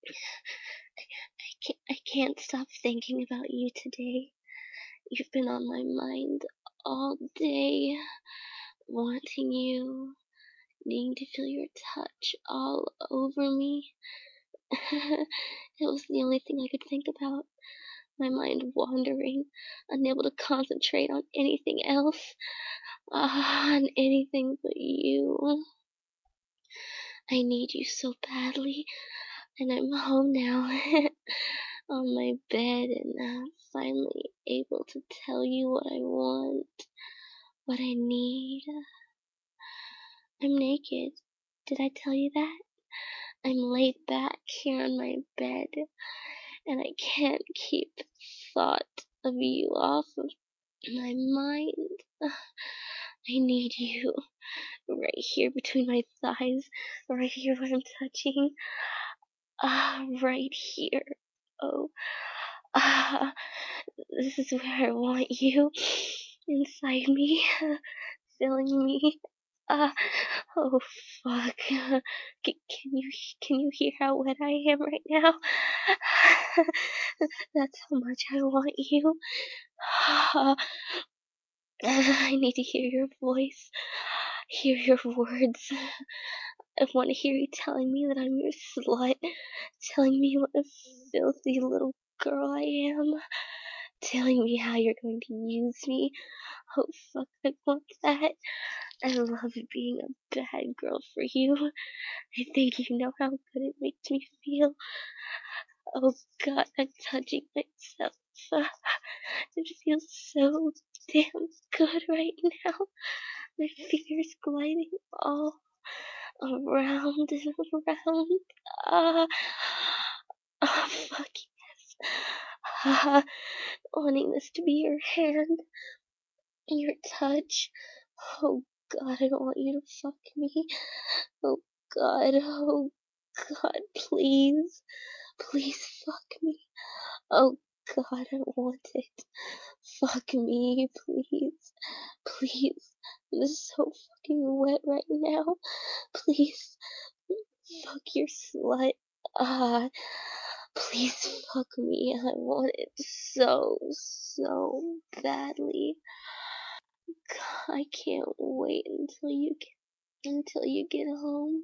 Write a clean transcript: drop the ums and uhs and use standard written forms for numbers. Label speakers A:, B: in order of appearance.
A: I can't stop thinking about you today. You've been on my mind all day, wanting you, needing to feel your touch all over me. It was the only thing I could think about. My mind wandering, unable to concentrate on anything else, on anything but you. I need you so badly, and I'm home now, on my bed, and finally able to tell you what I want, what I need. I'm naked. Did I tell you that? I'm laid back here on my bed, and I can't keep the thought of you off of my mind. I need you right here between my thighs, right here where I'm touching. Right here. Oh, this is where I want you, inside me, filling me. Uh, oh fuck. Can you hear how wet I am right now? That's how much I want you. I need to hear your voice, hear your words. I want to hear you telling me that I'm your slut, telling me what a filthy little girl I am, telling me how you're going to use me. Oh fuck, I want that. I love being a bad girl for you. I think you know how good it makes me feel. Oh god, I'm touching myself. It feels so damn good right now. My fingers gliding all around and around. Ah, fuck yes. Wanting this to be your hand, your touch. Oh god, I don't want you to fuck me. Oh god, please. Please fuck me. Oh god, I want it. Fuck me, please. Please. I'm so fucking wet right now. Please. Fuck your slut. Please fuck me. I want it so badly. God, I can't wait until you get home.